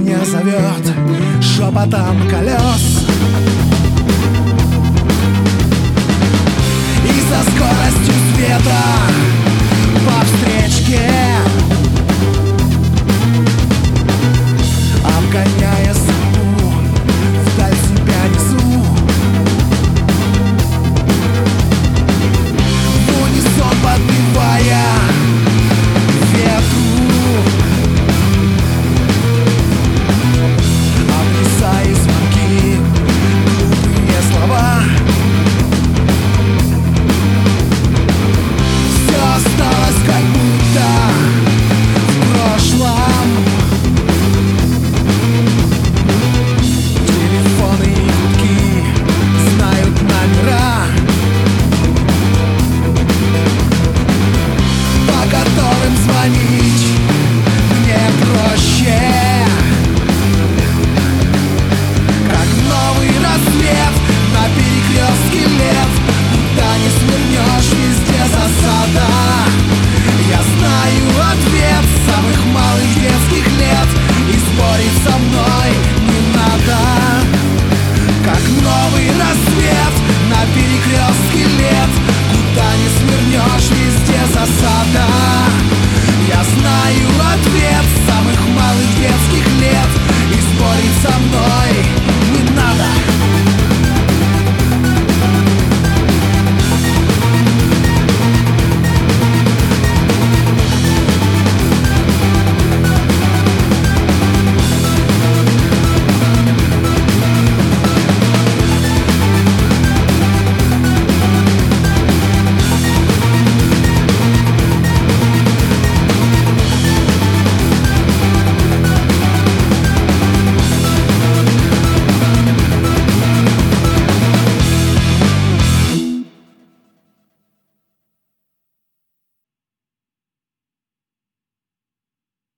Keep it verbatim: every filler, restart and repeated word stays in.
меня зовет шепотом колес. И со скоростью света по встречке, обгоняя судьбу, вдаль себя несу. В унисон подбивая ветру, обрезая звуки, глупые слова. Все осталось как будто в прошлом. Телефоны и гудки знают номера, по которым звонить мне проще. Как новый рассвет на перекрестке лет, куда не свернешь, везде засада. Я знаю ответ с самых малых детских лет, и спорить со мной